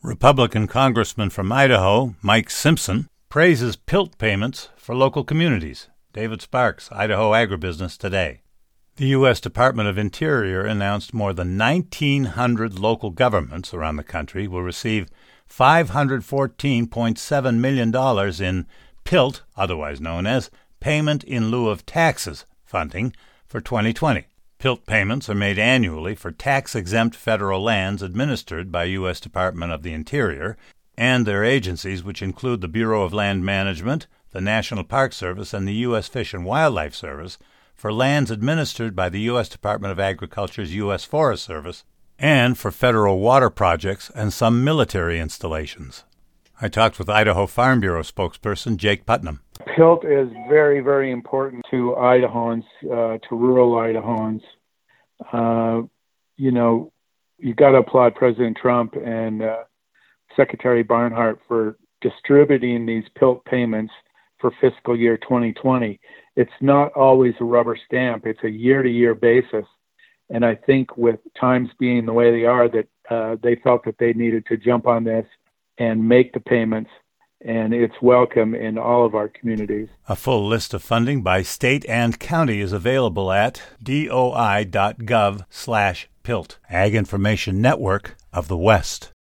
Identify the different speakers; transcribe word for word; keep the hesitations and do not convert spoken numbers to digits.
Speaker 1: Republican Congressman from Idaho, Mike Simpson, praises P I L T payments for local communities. David Sparks, Idaho Agribusiness Today. The U S Department of Interior announced more than nineteen hundred local governments around the country will receive five hundred fourteen point seven million dollars in P I L T, otherwise known as Payment in Lieu of Taxes, funding for twenty twenty. P I L T payments are made annually for tax-exempt federal lands administered by U S Department of the Interior and their agencies, which include the Bureau of Land Management, the National Park Service, and the U S Fish and Wildlife Service, for lands administered by the U S Department of Agriculture's U S Forest Service, and for federal water projects and some military installations. I talked with Idaho Farm Bureau spokesperson Jake Putnam.
Speaker 2: P I L T is very, very important to Idahoans, uh, to rural Idahoans. Uh, you know, you got to applaud President Trump and uh, Secretary Barnhart for distributing these P I L T payments for fiscal year twenty twenty. It's not always a rubber stamp. It's a year-to-year basis. And I think with times being the way they are, that uh, they felt that they needed to jump on this and make the payments. And it's welcome in all of our communities.
Speaker 1: A full list of funding by state and county is available at doi.gov slash P I L T, Ag Information Network of the West.